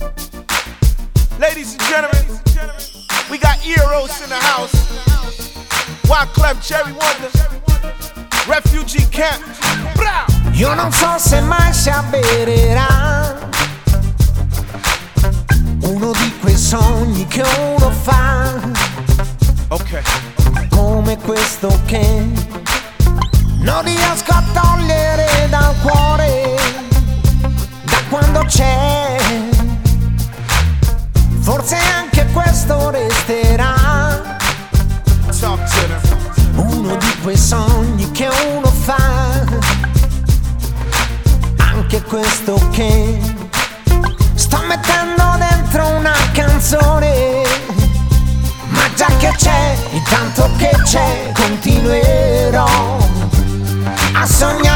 Ladies and gentlemen, we got Eros in the house. Wyclef, Jerry Wonder, Refugee Camp. Bra! Io non so se mai si avvererà uno di quei sogni che uno fa. Ok. Come questo che non riesco a togliere dal cuore, da quando c'è. Forse anche questo resterà Talk to them. uno di quei sogni che uno fa. Anche questo che sto mettendo dentro una canzone. Ma già che c'è, intanto che c'è, continuerò a sognare